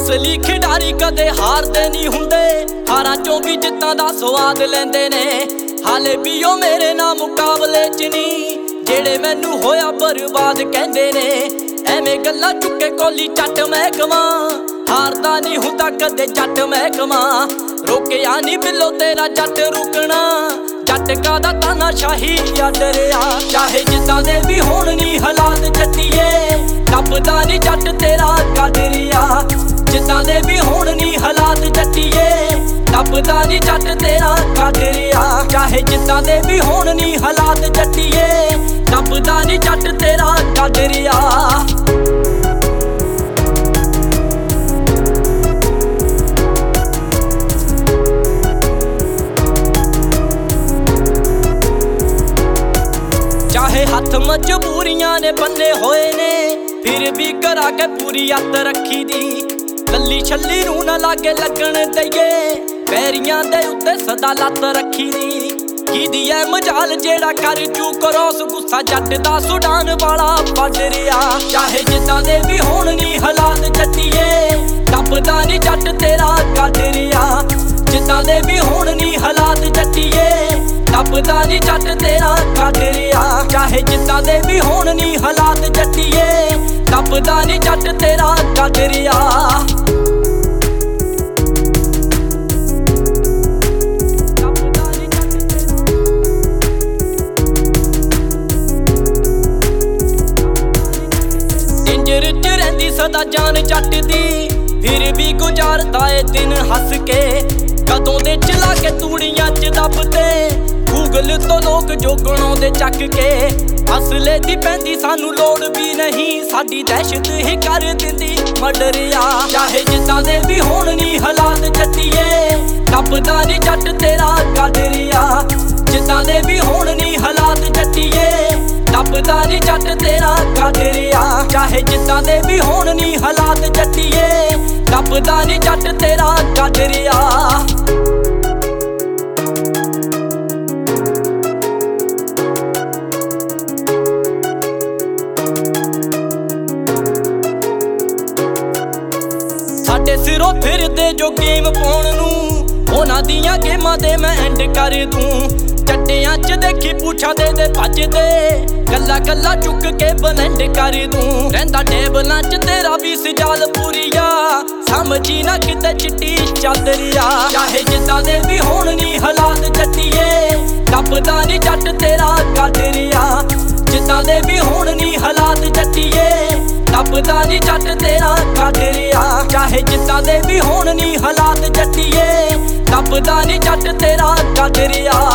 असली खिडारी कदे हारदे नहीं हुंदे, हारां चों भी जित्तां दा स्वाद लैंदे ने। हाले भी ओ मेरे नाल मुकाबले च नहीं, जेड़े मैनू होया बर्बाद कहंदे ने। एवें गल्लां चुके कोली चट मैं कवां, हारदा नहीं हुंदा कदे जट मैं कवां। रोकिया नहीं बिल्लो तेरा जट रुकना, जट कादा तानाशाही या डरिया। चाहे जिद्दां दे भी होण नी हालात जट्टीए, टपदा नहीं जट तेरा कादरिया। जिद्दां दे भी होण नी हालात जट्टीए, टपदा नहीं जट तेरा कादरिया। चाहे जिद्दां दे भी होण नी हालात जट्टीए, टपदा नहीं जट तेरा कादरिया। चाहे हथ मजबूरियां ने बन्ने होए ने, फिर भी करा के पूरी अत रखी दी। लल्ली छल्ली नूं ना लागे लगन दईए, पैरियां दे उत्ते सदा लत रखी दी। कीदी ऐ मजाल जेड़ा कर चू क्रॉस, गुस्सा जट दा सुडान वाला बड रिया। चाहे जिद्दां दे भी होण नी हालात जट्टीए, टपदा नी जट तेरा कादरिया। जिद्दां दे भी होण नी हालात जट्टीए, टपदा नी जट तेरा कादरिया। चाहे जिद्दां दे भी होण नी हालात जट्टीए, टपदा नी जट तेरा कादरिया। इंजर च रहिंदी सदा जान जट दी, फिर भी गुजारदा ए दिन हस के। कदों दे चला के तूड़ियां च दबते, गूगल तो लोग जो गणाउंदे चक के। असले दी पैंदी सानू लोड़ भी नहीं, साडी दहशत ही कर दिंदी मडरिया। चाहे जिद्दां दे भी होण नी हालात जट्टीए, टपदा नी जट तेरा कादरिया। जिद्दां दे भी होण नी हालात जट्टीए, टपदा नी जट तेरा कादरिया। चाहे जिद्दां दे भी होण नी हालात जट्टीए, टपदा नी जट तेरा कादरिया। साडे सिरों फिरदे जो गेम पाउण नूं, उन्हां दियां गेमां दे मैं एंड कर दूं। चट्टियां च देखी पूछां दे भजदे, गल्ला गल्ला चुक के बलैंड कर दूं। रहिंदा टेबलां च तेरा भी सजाल पूरिया, समझी ना किते चिट्टी चादरिया। चाहे जिद्दां दे भी होण नी हालात जट्टीए, टपदा नी जट तेरा कादरिया। जिद्दां दे भी होण नी हालात जट्टीए, टपदा नी जट तेरा कादरिया। चाहे जिद्दां दे भी होण नी हालात जट्टीए, टपदा नी जट तेरा कादरिया।